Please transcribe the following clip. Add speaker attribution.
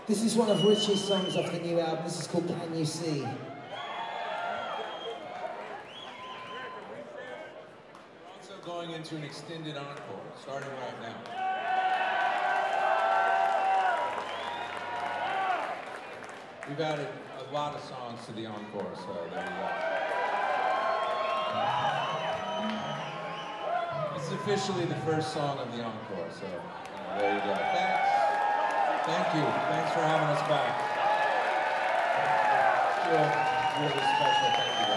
Speaker 1: This is one of Richie's songs off the new album. This is called Can You See?
Speaker 2: We're also going into an extended encore, starting right now. We've added a lot of songs to the encore, so there we go. This is officially the first song of the encore, so there you go. Thanks. Thank you. Thanks for having us back. Really special. Thank you.